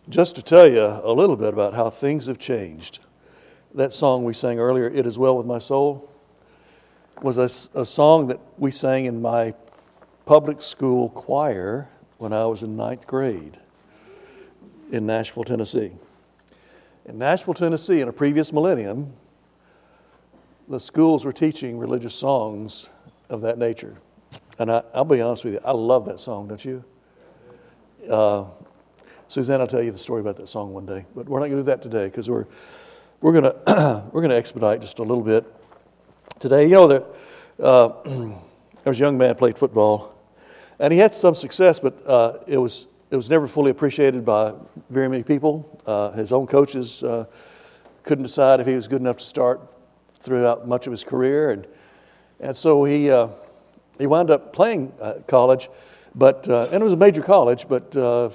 just to tell you a little bit about how things have changed. That song we sang earlier, It Is Well With My Soul, was a song that we sang in my public school choir when I was in ninth grade in Nashville, Tennessee. In Nashville, Tennessee, in a previous millennium, the schools were teaching religious songs of that nature. And I'll be honest with you, I love that song, don't you? Suzanne, I'll tell you the story about that song one day, but we're not going to do that today because we're going to we're going to expedite just a little bit today. You know, there was a young man played football, and he had some success, but it was never fully appreciated by very many people. His own coaches couldn't decide if he was good enough to start throughout much of his career, and so he wound up playing college, but and it was a major college, but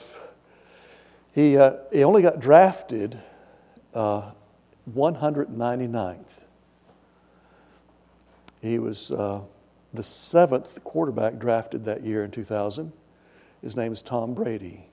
he only got drafted 199th. He was the seventh quarterback drafted that year in 2000. His name is Tom Brady.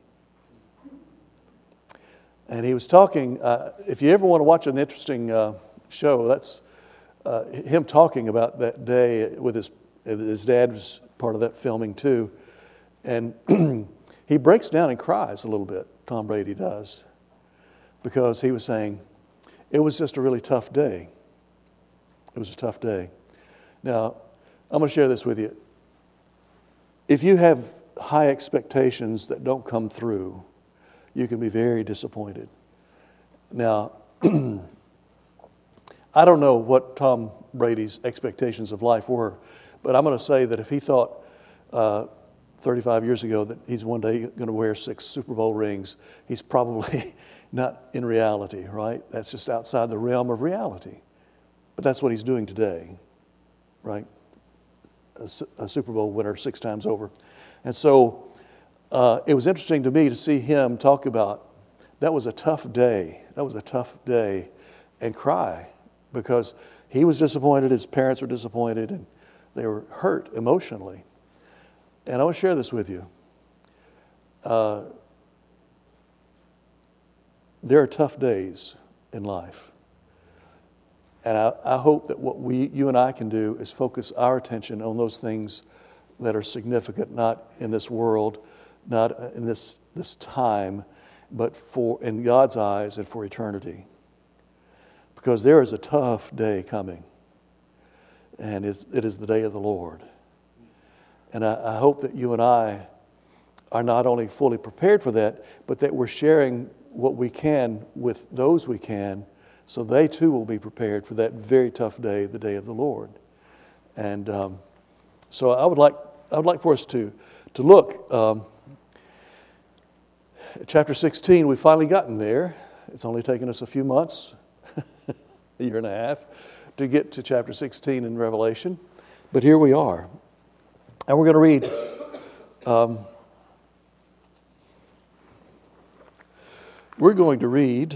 And he was talking, if you ever want to watch an interesting show, that's him talking about that day with his dad was part of that filming too. And he breaks down and cries a little bit, Tom Brady does, because he was saying, it was just a really tough day. It was a tough day. Now, I'm going to share this with you. If you have high expectations that don't come through, you can be very disappointed. Now, I don't know what Tom Brady's expectations of life were, but I'm going to say that if he thought 35 years ago that he's one day going to wear 6 Super Bowl rings, he's probably not in reality, right? That's just outside the realm of reality. But that's what he's doing today, right? A Super Bowl winner 6 times over. And so it was interesting to me to see him talk about that was a tough day. That was a tough day, and cry because he was disappointed, his parents were disappointed, and they were hurt emotionally. And I want to share this with you. There are tough days in life. And I hope that what you and I can do is focus our attention on those things that are significant, not in this world, not in this time, but in God's eyes and for eternity. Because there is a tough day coming. And it is the day of the Lord. And I hope that you and I are not only fully prepared for that, but that we're sharing what we can with those we can, so they too will be prepared for that very tough day, the day of the Lord. And so I would like for us to look at chapter 16. We've finally gotten there. It's only taken us a few months, a year and a half, to get to chapter 16 in Revelation. But here we are. And we're going to read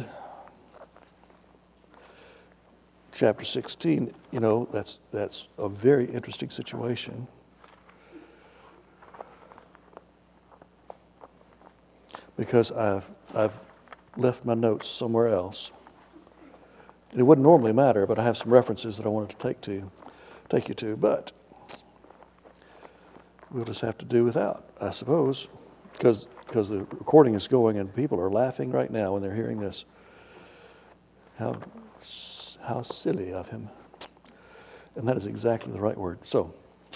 chapter 16. You know, that's a very interesting situation. Because I've left my notes somewhere else. And it wouldn't normally matter, but I have some references that I wanted to take you to, but we'll just have to do without, I suppose, because the recording is going and people are laughing right now when they're hearing this. How silly of him. And that is exactly the right word. So,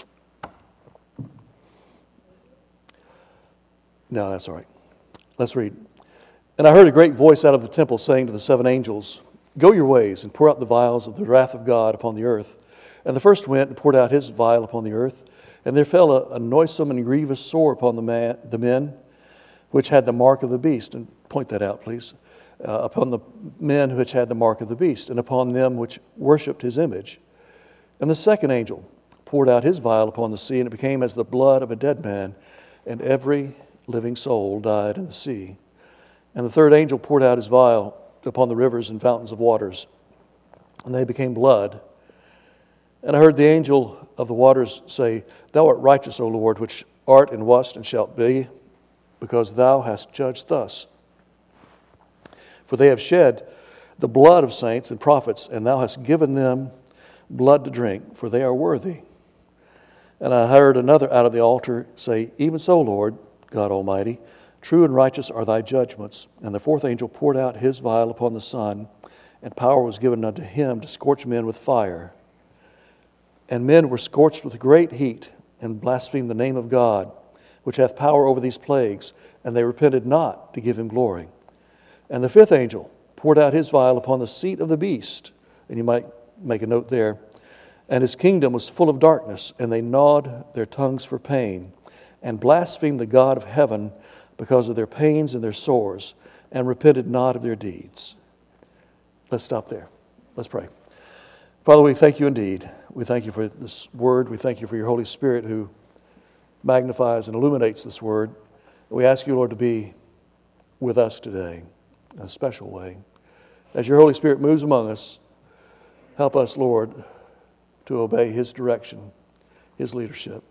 no, that's all right. Let's read. And I heard a great voice out of the temple saying to the 7 angels, "Go your ways and pour out the vials of the wrath of God upon the earth." And the first went and poured out his vial upon the earth. And there fell a noisome and grievous sore upon the men which had the mark of the beast. And point that out, please. Upon the men which had the mark of the beast, and upon them which worshipped his image. And the second angel poured out his vial upon the sea, and it became as the blood of a dead man, and every living soul died in the sea. And the third angel poured out his vial upon the rivers and fountains of waters, and they became blood. And I heard the angel of the waters say, "Thou art righteous, O Lord, which art and wast and shalt be, because thou hast judged thus." For they have shed the blood of saints and prophets, and thou hast given them blood to drink, for they are worthy. And I heard another out of the altar say, Even so, Lord, God Almighty, true and righteous are thy judgments. And the fourth angel poured out his vial upon the sun, and power was given unto him to scorch men with fire. And men were scorched with great heat, and blasphemed the name of God, which hath power over these plagues, and they repented not to give him glory. And the fifth angel poured out his vial upon the seat of the beast, and you might make a note there, and his kingdom was full of darkness, and they gnawed their tongues for pain, and blasphemed the God of heaven because of their pains and their sores, and repented not of their deeds. Let's stop there. Let's pray. Father, we thank you indeed. We thank you for this word. We thank you for your Holy Spirit who magnifies and illuminates this word. We ask you, Lord, to be with us today in a special way. As your Holy Spirit moves among us, help us, Lord, to obey his direction, his leadership.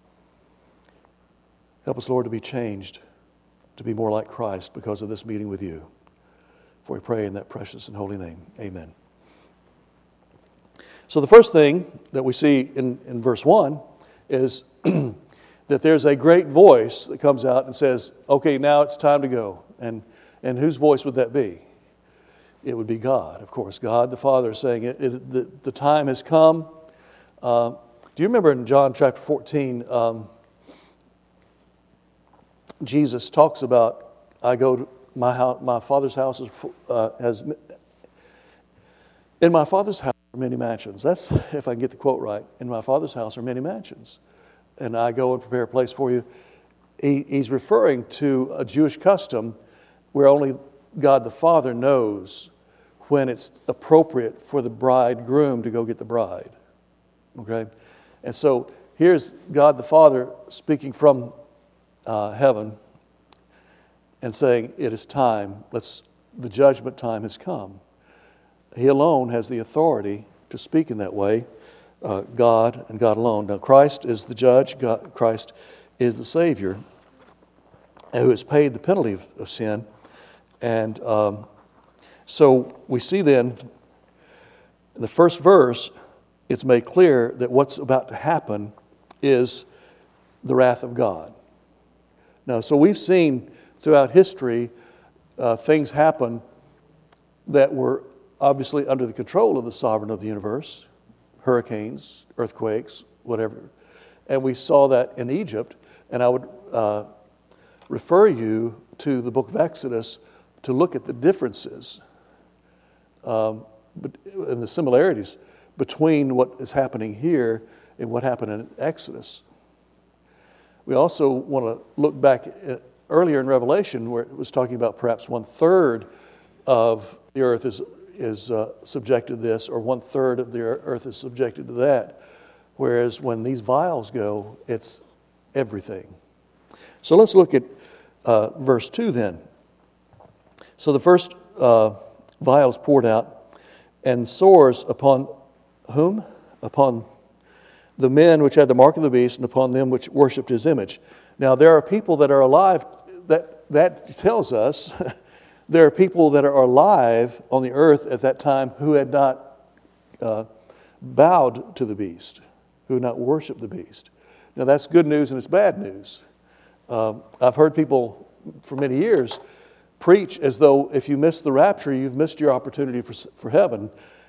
Help us, Lord, to be changed, to be more like Christ because of this meeting with you. For we pray in that precious and holy name. Amen. So the first thing that we see in verse 1 is that there's a great voice that comes out and says, okay, now it's time to go. And whose voice would that be? It would be God, of course. God the Father is saying the time has come. Do you remember in John chapter 14, Jesus talks about, I go to my Father's house in my Father's house are many mansions. That's, if I can get the quote right, in my Father's house are many mansions. And I go and prepare a place for you. He's referring to a Jewish custom where only God the Father knows when it's appropriate for the bridegroom to go get the bride. Okay? And so here's God the Father speaking from heaven and saying, it is time, the judgment time has come. He alone has the authority to speak in that way, God and God alone. Now Christ is the judge, Christ is the Savior who has paid the penalty of sin. And so we see then, in the first verse, it's made clear that what's about to happen is the wrath of God. Now, so we've seen throughout history things happen that were obviously under the control of the sovereign of the universe, hurricanes, earthquakes, whatever. And we saw that in Egypt, and I would refer you to the book of Exodus to look at the differences and the similarities between what is happening here and what happened in Exodus. We also want to look back earlier in Revelation where it was talking about perhaps 1/3 of the earth is subjected to this, or 1/3 of the earth is subjected to that. Whereas when these vials go, it's everything. So let's look at verse 2 then. So the first vial is poured out, and sores upon whom? Upon the men which had the mark of the beast, and upon them which worshipped his image. Now there are people that are alive, that tells us there are people that are alive on the earth at that time who had not bowed to the beast, who had not worshipped the beast. Now that's good news and it's bad news. I've heard people for many years preach as though if you miss the rapture, you've missed your opportunity for heaven.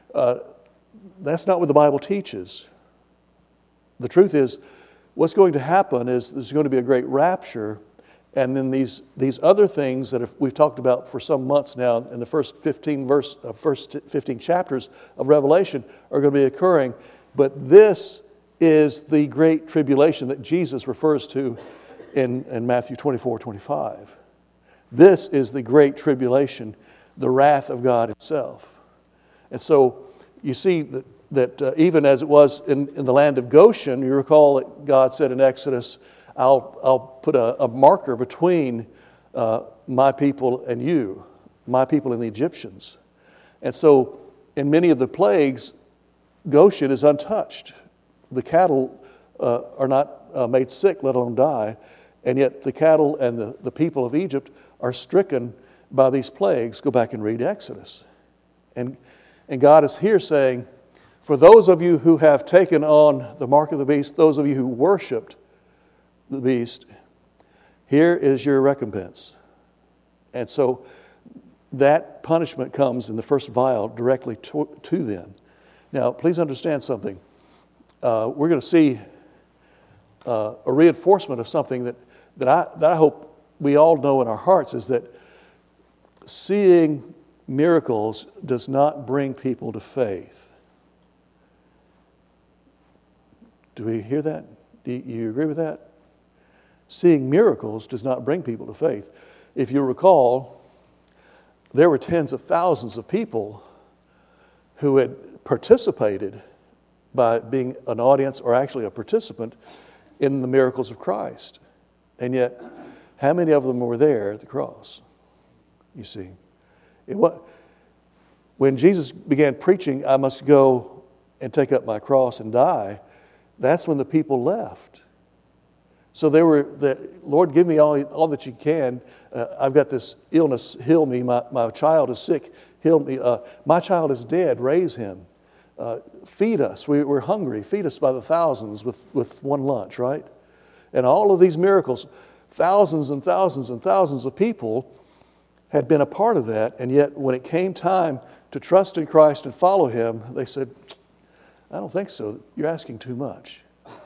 That's not what the Bible teaches. The truth is, what's going to happen is there's going to be a great rapture, and then these other things that we've talked about for some months now in the first 15 chapters of Revelation are going to be occurring. But this is the great tribulation that Jesus refers to in Matthew 24:25. This is the great tribulation, the wrath of God himself. And so you see that even as it was in the land of Goshen, you recall that God said in Exodus, I'll put a marker between my people and you, my people and the Egyptians. And so in many of the plagues, Goshen is untouched. The cattle are not made sick, let alone die. And yet the cattle and the people of Egypt are stricken by these plagues, go back and read Exodus. And God is here saying, for those of you who have taken on the mark of the beast, those of you who worshiped the beast, here is your recompense. And so that punishment comes in the first vial directly to them. Now, please understand something. We're going to see a reinforcement of something that I hope we all know in our hearts, is that seeing miracles does not bring people to faith. Do we hear that? Do you agree with that? Seeing miracles does not bring people to faith. If you recall, there were tens of thousands of people who had participated by being an audience or actually a participant in the miracles of Christ. And yet, how many of them were there at the cross? You see, when Jesus began preaching, I must go and take up my cross and die, that's when the people left. So they were, Lord, give me all that you can. I've got this illness, heal me. My child is sick, heal me. My child is dead, raise him. Feed us, we're hungry. Feed us by the thousands with one lunch, right? And all of these miracles, thousands and thousands and thousands of people had been a part of that. And yet when it came time to trust in Christ and follow Him, they said, I don't think so. You're asking too much.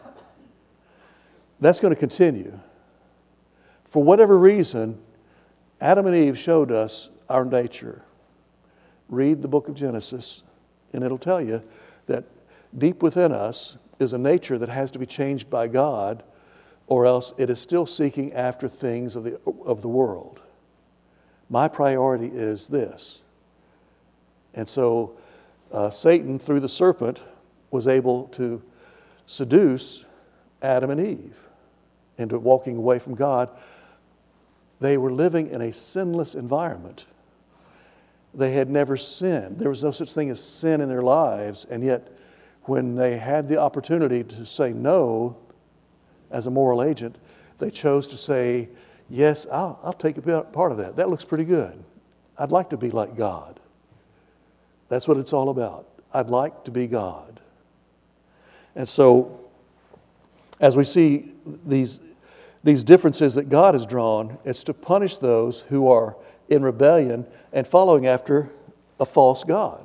That's going to continue. For whatever reason, Adam and Eve showed us our nature. Read the book of Genesis, and it'll tell you that deep within us is a nature that has to be changed by God, or else it is still seeking after things of the world. My priority is this. And so Satan, through the serpent, was able to seduce Adam and Eve into walking away from God. They were living in a sinless environment. They had never sinned. There was no such thing as sin in their lives. And yet, when they had the opportunity to say no as a moral agent, they chose to say, yes, I'll take a part of that. That looks pretty good. I'd like to be like God. That's what it's all about. I'd like to be God. And so, as we see these differences that God has drawn, it's to punish those who are in rebellion and following after a false god,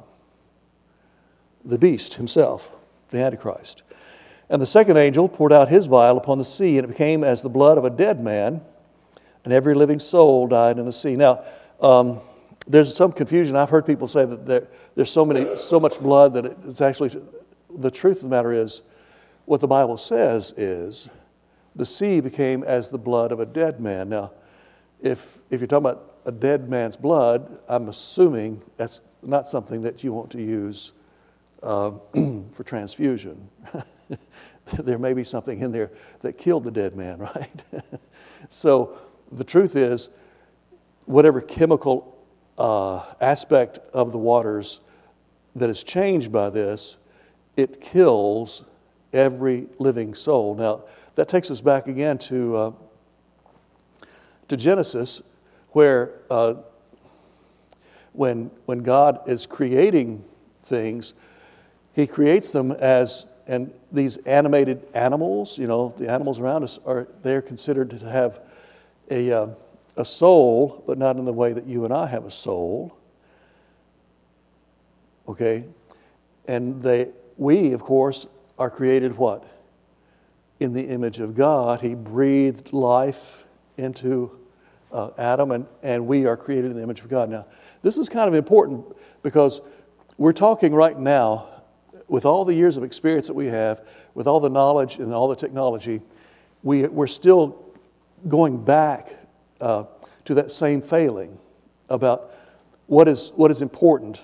the beast himself, the Antichrist. And the second angel poured out his vial upon the sea, and it became as the blood of a dead man, and every living soul died in the sea. Now, there's some confusion. I've heard people say that there's so much blood that it's actually, the truth of the matter is, what the Bible says is, the sea became as the blood of a dead man. Now, if you're talking about a dead man's blood, I'm assuming that's not something that you want to use for transfusion. There may be something in there that killed the dead man, right? So the truth is, whatever chemical aspect of the waters that is changed by this, it kills every living soul. Now, that takes us back again to Genesis, where when God is creating things, He creates them as, and these animated animals, the animals around us, they're considered to have a soul, but not in the way that you and I have a soul. Okay? And we, of course, are created what? In the image of God. He breathed life into Adam, and we are created in the image of God. Now, this is kind of important because we're talking right now, with all the years of experience that we have, with all the knowledge and all the technology, we're still going back to that same failing about what is important,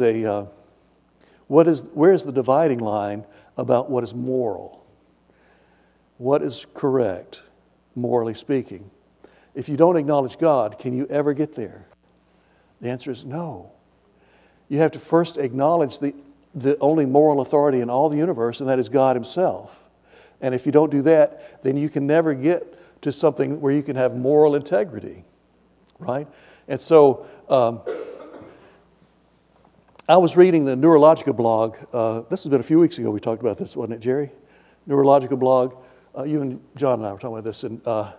where is the dividing line about what is moral, what is correct, morally speaking. If you don't acknowledge God, can you ever get there? The answer is no. You have to first acknowledge the only moral authority in all the universe, and that is God Himself. And if you don't do that, then you can never get to something where you can have moral integrity, right? And so I was reading the Neurologica blog. This has been a few weeks ago we talked about this, wasn't it, Jerry? Neurologica blog. You and John and I were talking about this. And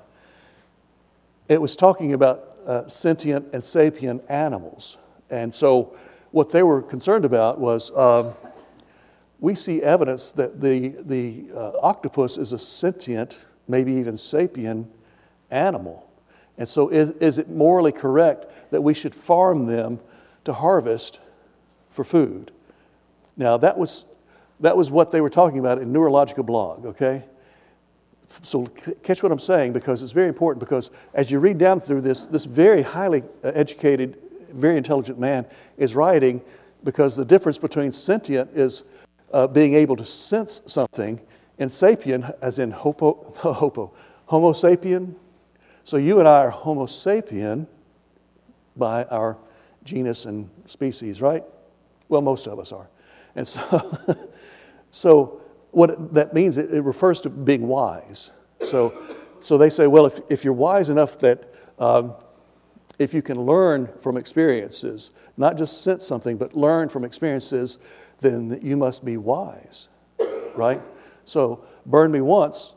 it was talking about sentient and sapient animals. And so what they were concerned about was we see evidence that the octopus is a sentient, maybe even sapient animal. And so is it morally correct that we should farm them to harvest for food? Now, that was what they were talking about in Neurologica blog, okay? So catch what I'm saying, because it's very important, because as you read down through this very highly educated, very intelligent man is writing, because the difference between sentient is being able to sense something, and sapient as in homo sapien. So you and I are homo sapien by our genus and species, right? Well, most of us are. And so what that means, it refers to being wise. So they say, well, if you're wise enough that if you can learn from experiences, not just sense something, but learn from experiences, then you must be wise, right? So burn me once,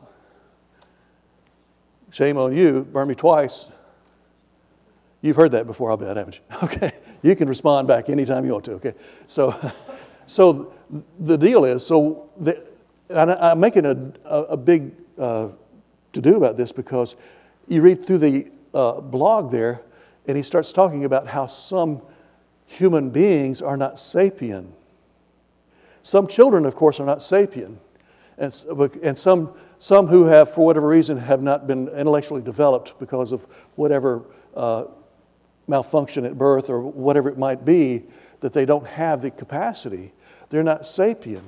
shame on you. Burn me twice. You've heard that before, I'll bet, haven't you? Okay. You can respond back anytime you want to, okay? So the deal is, I'm making a big to-do about this, because you read through the blog there, and he starts talking about how some human beings are not sapient. Some children, of course, are not sapient. And some who have, for whatever reason, have not been intellectually developed because of whatever malfunction at birth or whatever it might be, that they don't have the capacity. They're not sapient.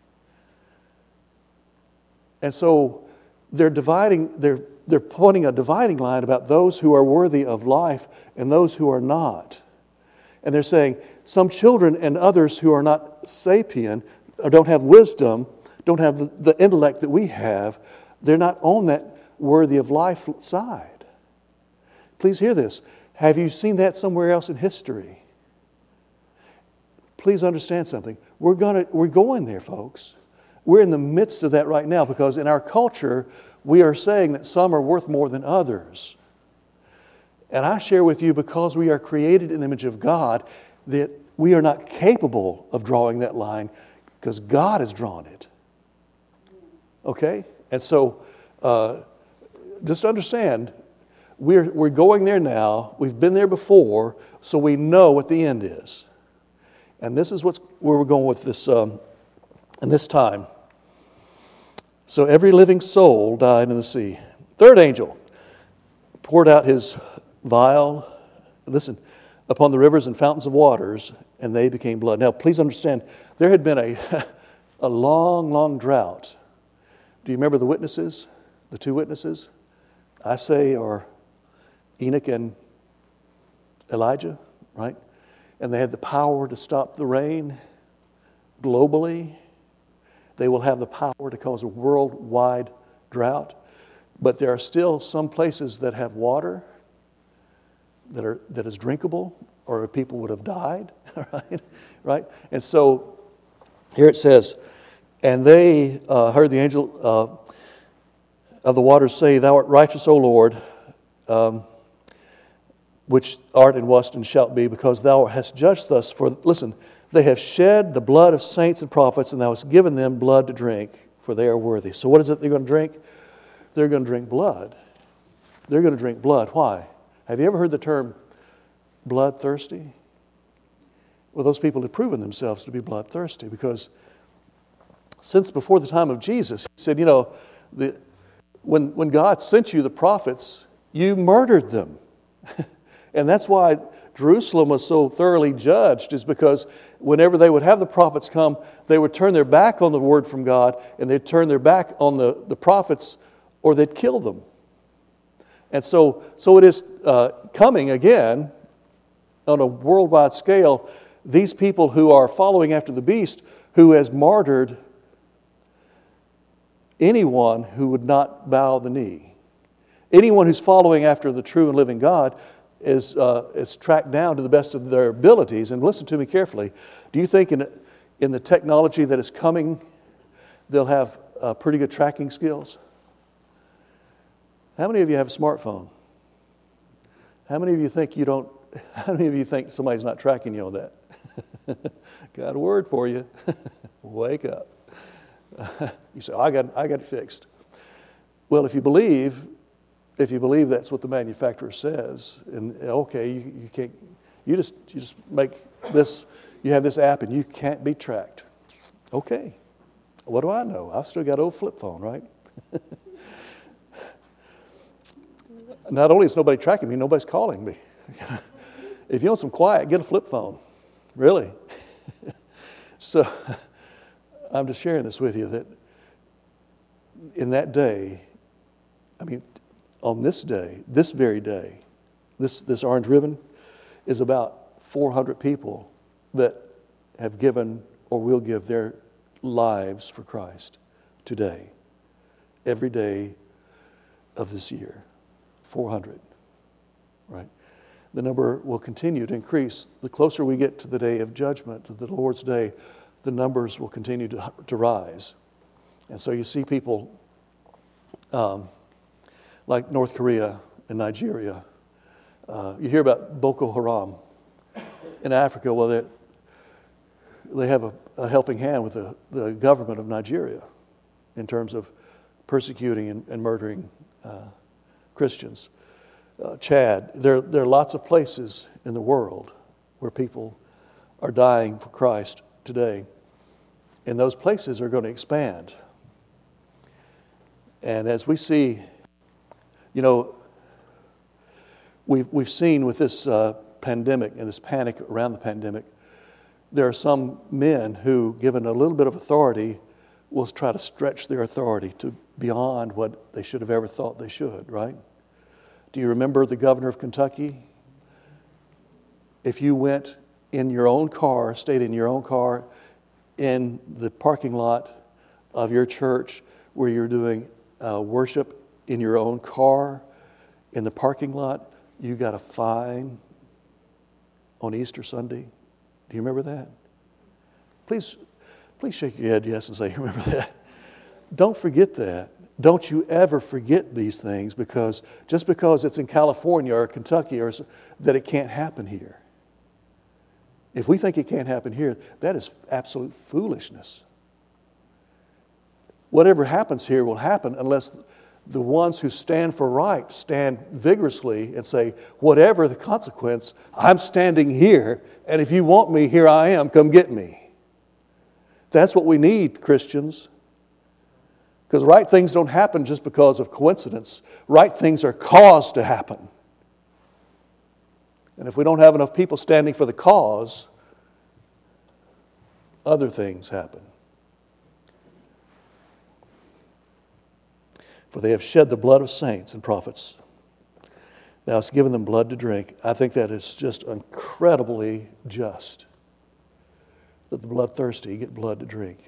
And so they're pointing a dividing line about those who are worthy of life and those who are not. And they're saying some children and others who are not sapient, or don't have wisdom, don't have the intellect that we have, they're not on that worthy of life side. Please hear this. Have you seen that somewhere else in history? Please understand something. We're going there, folks. We're in the midst of that right now, because in our culture, we are saying that some are worth more than others. And I share with you, because we are created in the image of God, that we are not capable of drawing that line, because God has drawn it. Okay? And so, just understand, we're going there now. We've been there before, so we know what the end is. And this is where we're going with this in this time. So every living soul died in the sea. Third angel poured out his vial, listen, upon the rivers and fountains of waters, and they became blood. Now, please understand, there had been a long, long drought. Do you remember the witnesses, the two witnesses? I say, or Enoch and Elijah, right? And they had the power to stop the rain globally. They will have the power to cause a worldwide drought. But there are still some places that have water that is drinkable, or people would have died, right? And so here it says, and they heard the angel of the waters say, Thou art righteous, O Lord, which art and wast and shalt be, because thou hast judged us. For, listen, they have shed the blood of saints and prophets, and thou hast given them blood to drink, for they are worthy. So what is it they're going to drink? They're going to drink blood. They're going to drink blood. Why? Have you ever heard the term bloodthirsty? Well, those people have proven themselves to be bloodthirsty, because since before the time of Jesus, he said, when God sent you the prophets, you murdered them. And that's why Jerusalem was so thoroughly judged, is because whenever they would have the prophets come, they would turn their back on the word from God, and they'd turn their back on the prophets, or they'd kill them. And so it is coming again on a worldwide scale, these people who are following after the beast, who has martyred anyone who would not bow the knee. Anyone who's following after the true and living God, is tracked down to the best of their abilities. And listen to me carefully. Do you think in the technology that is coming, they'll have pretty good tracking skills? How many of you have a smartphone? How many of you think How many of you think somebody's not tracking you on that? Got a word for you. Wake up. You say, I got it fixed. Well, if you believe that's what the manufacturer says, and okay, you can't, you just make this, you have this app and you can't be tracked. Okay, what do I know? I've still got an old flip phone, right? Not only is nobody tracking me, nobody's calling me. If you want some quiet, get a flip phone. Really. So I'm just sharing this with you that in that day, on this day, this very day, this orange ribbon is about 400 people that have given or will give their lives for Christ today, every day of this year. 400, right? The number will continue to increase. The closer we get to the day of judgment, to the Lord's day, the numbers will continue to rise. And so you see people like North Korea and Nigeria. You hear about Boko Haram in Africa. Well, they have a helping hand with the government of Nigeria in terms of persecuting and murdering Christians. Chad, there are lots of places in the world where people are dying for Christ today. And those places are going to expand. And as we see, we've seen with this pandemic and this panic around the pandemic, there are some men who, given a little bit of authority, will try to stretch their authority to beyond what they should have ever thought they should, right? Do you remember the governor of Kentucky? If you went in your own car, stayed in your own car, in the parking lot of your church where you're doing worship in your own car, in the parking lot, you got a fine on Easter Sunday. Do you remember that? Please shake your head yes and say, you remember that. Don't forget that. Don't you ever forget these things because just because it's in California or Kentucky or that it can't happen here. If we think it can't happen here, that is absolute foolishness. Whatever happens here will happen unless the ones who stand for right stand vigorously and say, whatever the consequence, I'm standing here, and if you want me, here I am, come get me. That's what we need, Christians. Because right things don't happen just because of coincidence. Right things are caused to happen. And if we don't have enough people standing for the cause, other things happen. For they have shed the blood of saints and prophets. Thou hast given them blood to drink. I think that is just incredibly just. That the bloodthirsty get blood to drink.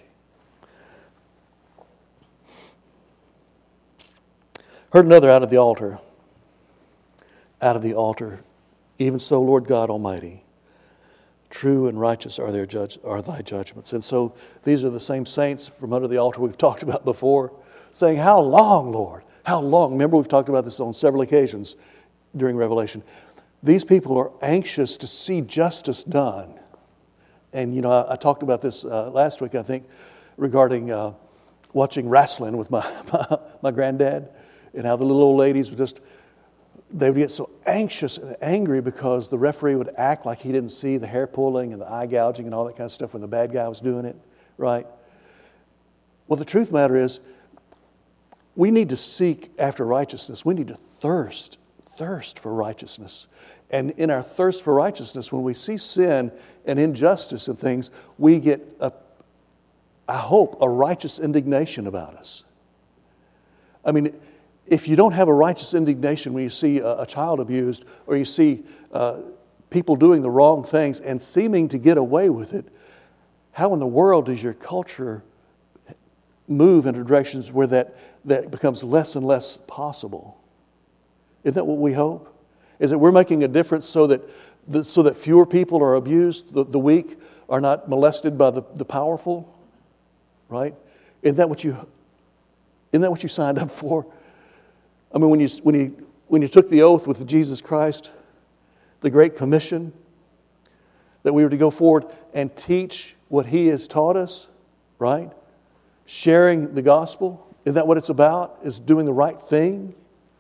Heard another out of the altar. Out of the altar. Even so, Lord God Almighty, true and righteous are thy judgments. And so these are the same saints from under the altar we've talked about before, saying, how long, Lord? How long? Remember, we've talked about this on several occasions during Revelation. These people are anxious to see justice done. And, I talked about this last week, I think, regarding watching wrestling with my granddad. And how the little old ladies they would get so anxious and angry because the referee would act like he didn't see the hair pulling and the eye gouging and all that kind of stuff when the bad guy was doing it, right? Well, the truth of the matter is, we need to seek after righteousness. We need to thirst for righteousness. And in our thirst for righteousness, when we see sin and injustice and things, we get, I hope, a righteous indignation about us. I mean, if you don't have a righteous indignation when you see a child abused or you see people doing the wrong things and seeming to get away with it, how in the world does your culture move into directions where that becomes less and less possible? Isn't that what we hope? Is that we're making a difference so that fewer people are abused, the weak are not molested by the powerful? Right? Isn't that what you signed up for? I mean, when you took the oath with Jesus Christ, the Great Commission, that we were to go forward and teach what He has taught us, right? Sharing the gospel. Isn't that what it's about? Is doing the right thing?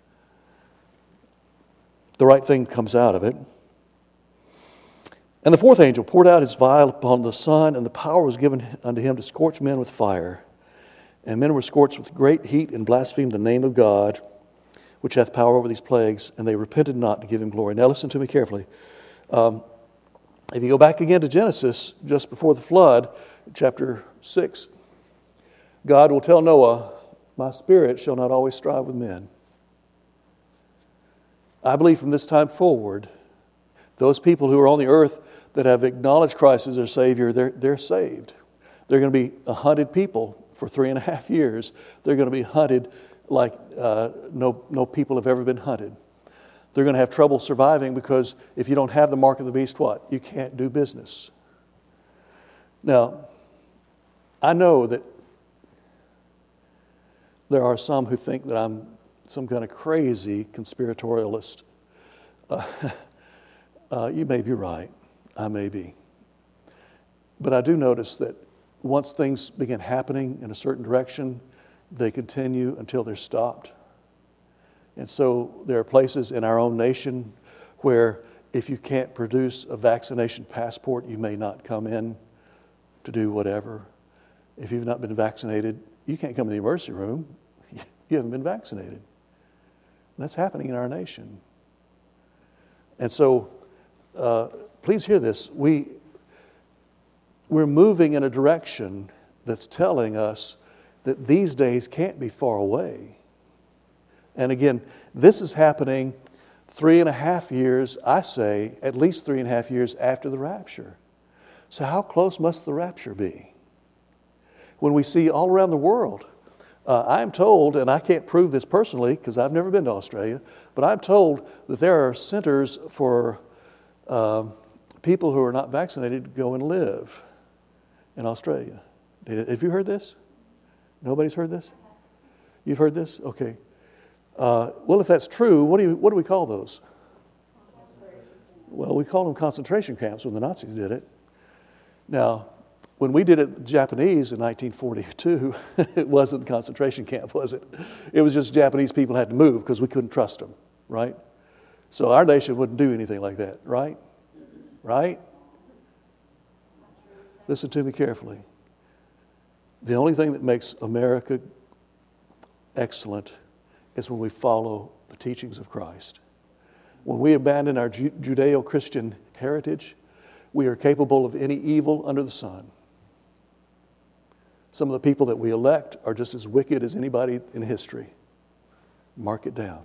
The right thing comes out of it. And the fourth angel poured out his vial upon the sun, and the power was given unto him to scorch men with fire. And men were scorched with great heat and blasphemed the name of God, which hath power over these plagues, and they repented not to give Him glory. Now listen to me carefully. If you go back again to Genesis, just before the flood, chapter 6, God will tell Noah, my spirit shall not always strive with men. I believe from this time forward, those people who are on the earth that have acknowledged Christ as their Savior, they're saved. They're going to be a hunted people for 3.5 years. They're going to be hunted like no people have ever been hunted. They're going to have trouble surviving because if you don't have the mark of the beast, what? You can't do business. Now, I know that there are some who think that I'm some kind of crazy conspiratorialist. You may be right. I may be. But I do notice that once things begin happening in a certain direction, they continue until they're stopped. And so there are places in our own nation where if you can't produce a vaccination passport, you may not come in to do whatever. If you've not been vaccinated, you can't come to the emergency room. You haven't been vaccinated. That's happening in our nation. And so, please hear this. We're moving in a direction that's telling us that these days can't be far away. And again, this is happening 3.5 years, I say, at least 3.5 years after the rapture. So how close must the rapture be? When we see all around the world, I'm told, and I can't prove this personally because I've never been to Australia, but I'm told that there are centers for people who are not vaccinated to go and live in Australia. Have you heard this? Nobody's heard this? You've heard this? Okay. Well, if that's true, what do we call those? Well, we call them concentration camps when the Nazis did it. Now, when we did it, the Japanese in 1942, it wasn't a concentration camp, was it? It was just Japanese people had to move because we couldn't trust them, right? So our nation wouldn't do anything like that, right? Right? Listen to me carefully. The only thing that makes America excellent is when we follow the teachings of Christ. When we abandon our Judeo-Christian heritage, we are capable of any evil under the sun. Some of the people that we elect are just as wicked as anybody in history. Mark it down.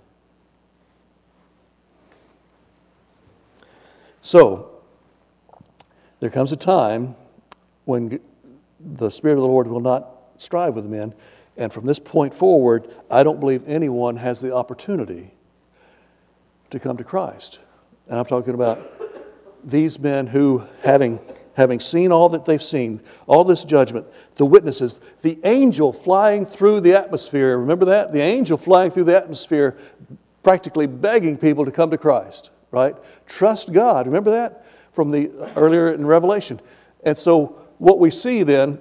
So, there comes a time when the Spirit of the Lord will not strive with men. And from this point forward, I don't believe anyone has the opportunity to come to Christ. And I'm talking about these men who, having seen all that they've seen, all this judgment, the witnesses, the angel flying through the atmosphere, remember that? The angel flying through the atmosphere, practically begging people to come to Christ, right? Trust God, remember that? From the earlier in Revelation. And so what we see then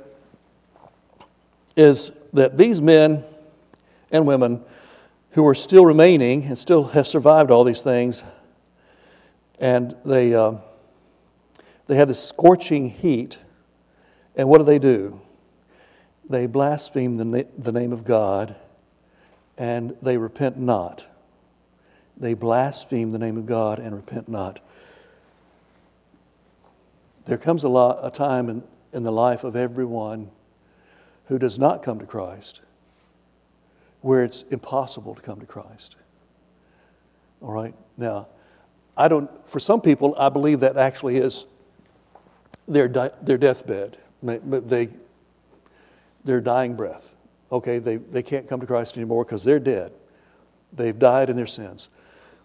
is that these men and women who are still remaining and still have survived all these things, and they have this scorching heat, and what do? They blaspheme the name of God, and they repent not. They blaspheme the name of God and repent not. There comes a time in the life of everyone who does not come to Christ where it's impossible to come to Christ. All right? Now, for some people, I believe that actually is their deathbed, their dying breath. Okay, they can't come to Christ anymore because they're dead. They've died in their sins.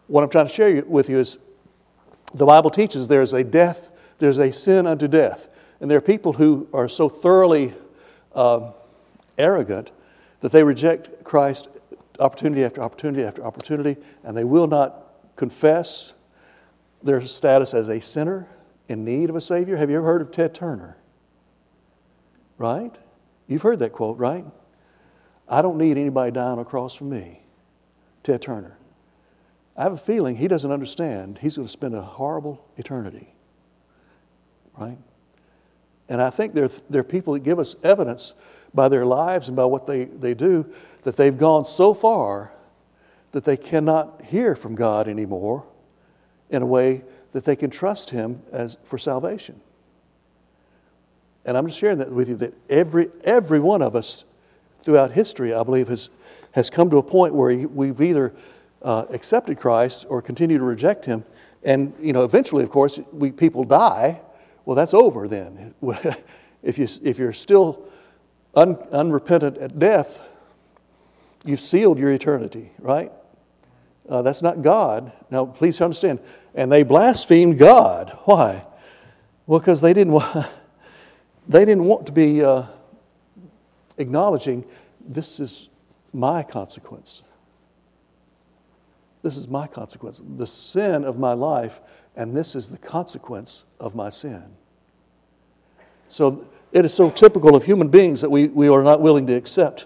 what I'm trying to share with you is the Bible teaches there's a sin unto death. And there are people who are so thoroughly arrogant that they reject Christ opportunity after opportunity after opportunity, and they will not confess their status as a sinner in need of a Savior. Have you ever heard of Ted Turner? Right? You've heard that quote, right? I don't need anybody dying on a cross for me. Ted Turner. I have a feeling he doesn't understand he's going to spend a horrible eternity. Right? And I think there are people that give us evidence by their lives and by what they do that they've gone so far that they cannot hear from God anymore in a way that they can trust Him for salvation. And I'm just sharing that with you, that every one of us throughout history, I believe, has come to a point where we've either accepted Christ or continue to reject Him. And, eventually, of course, people die. Well, that's over then. If you're still unrepentant at death, you've sealed your eternity, right? That's not God. Now, please understand. And they blasphemed God. Why? Well, because they didn't want to be acknowledging, this is my consequence. This is my consequence. The sin of my life, and this is the consequence of my sin. So it is so typical of human beings that we are not willing to accept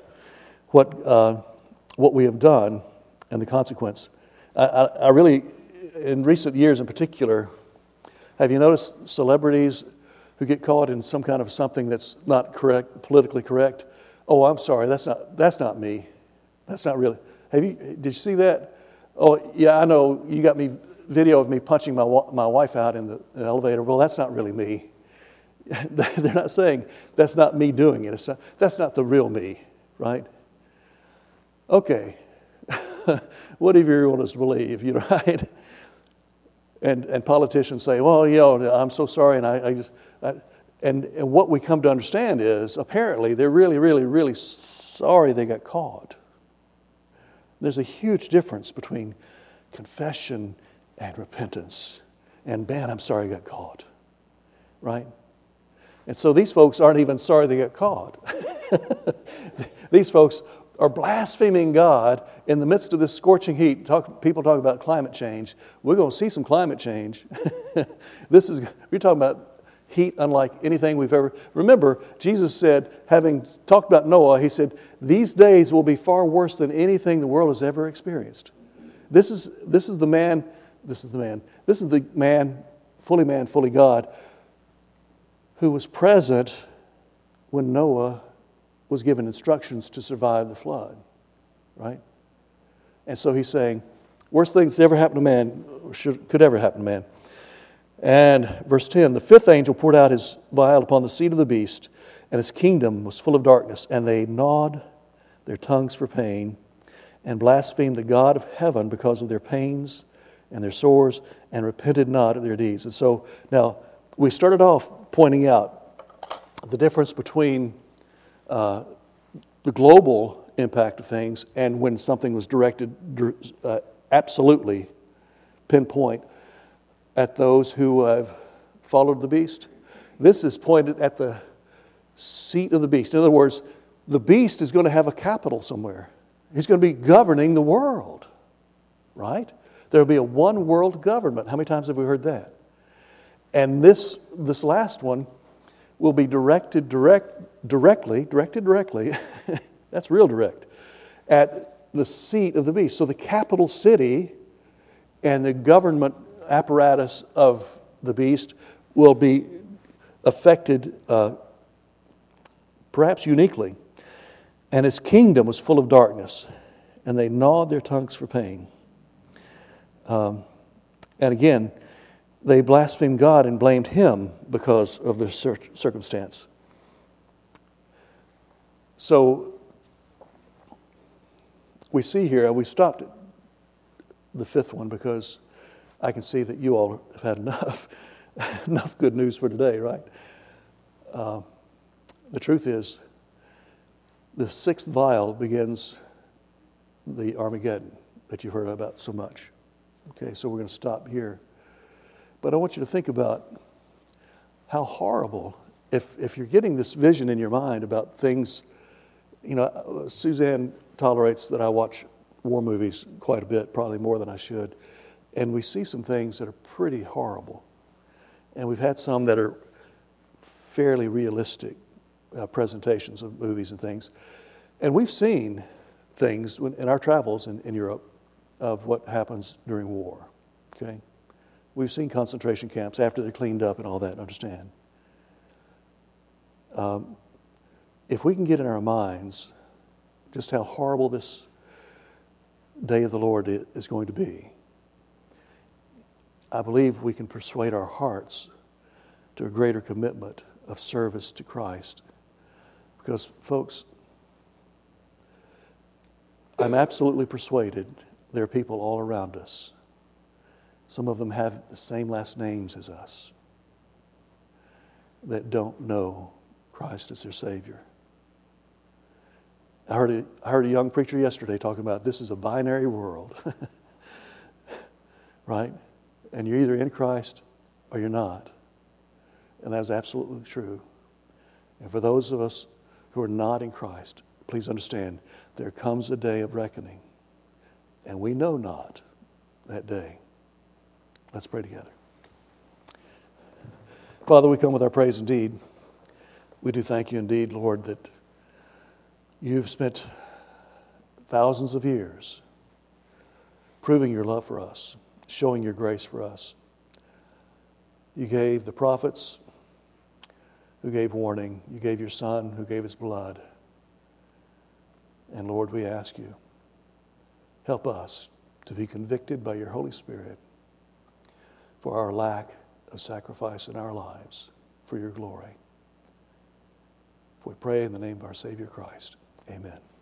what we have done and the consequence. I really, in recent years in particular, have you noticed celebrities who get caught in some kind of something that's not correct, politically correct? Oh, I'm sorry, that's not me. That's not really. Did you see that? Oh, yeah, I know. You got me video of me punching my wife out in the elevator. Well, that's not really me. They're not saying that's not me doing it. That's not the real me, right? Okay. Whatever you want us to believe, right? And politicians say, well, I'm so sorry, and and what we come to understand is apparently they're really, really, really sorry they got caught. There's a huge difference between confession and repentance. And man, I'm sorry I got caught. Right? And so these folks aren't even sorry they got caught. These folks are blaspheming God in the midst of this scorching heat. People talk about climate change. We're going to see some climate change. We're talking about heat unlike anything we've ever. Remember, Jesus said, having talked about Noah, He said, these days will be far worse than anything the world has ever experienced. This is the man, fully God, who was present when Noah was given instructions to survive the flood, right? And so He's saying, worst things that ever happened to man, could ever happen to man. And verse 10, the fifth angel poured out his vial upon the seat of the beast, and his kingdom was full of darkness, and they gnawed their tongues for pain and blasphemed the God of heaven because of their pains and their sores, and repented not of their deeds. And so now we started off pointing out the difference between the global impact of things and when something was directed absolutely pinpoint at those who have followed the beast. This is pointed at the seat of the beast. In other words, the beast is going to have a capital somewhere. He's going to be governing the world, right? There will be a one world government. How many times have we heard that? And this last one will be directed directly, that's real direct, at the seat of the beast. So the capital city and the government apparatus of the beast will be affected perhaps uniquely. And his kingdom was full of darkness, and they gnawed their tongues for pain. And again, they blasphemed God and blamed Him because of their circumstance. So we see here, we stopped at the fifth one because I can see that you all have had enough good news for today, right? The truth is, the sixth vial begins the Armageddon that you've heard about so much. Okay, so we're going to stop here. But I want you to think about how horrible, if you're getting this vision in your mind about things, Suzanne tolerates that I watch war movies quite a bit, probably more than I should. And we see some things that are pretty horrible. And we've had some that are fairly realistic presentations of movies and things. And we've seen things in our travels in Europe of what happens during war, okay? We've seen concentration camps after they're cleaned up and all that, understand. If we can get in our minds just how horrible this day of the Lord is going to be, I believe we can persuade our hearts to a greater commitment of service to Christ. Because, folks, I'm absolutely persuaded there are people all around us. Some of them have the same last names as us that don't know Christ as their Savior. I heard a young preacher yesterday talking about this is a binary world, right? And you're either in Christ or you're not. And that is absolutely true. And for those of us who are not in Christ, please understand, there comes a day of reckoning. And we know not that day. Let's pray together. Father, we come with our praise indeed. We do thank you indeed, Lord, that you've spent thousands of years proving your love for us, showing your grace for us. You gave the prophets who gave warning. You gave your Son who gave his blood. And Lord, we ask you, help us to be convicted by your Holy Spirit for our lack of sacrifice in our lives for your glory. For we pray in the name of our Savior Christ. Amen.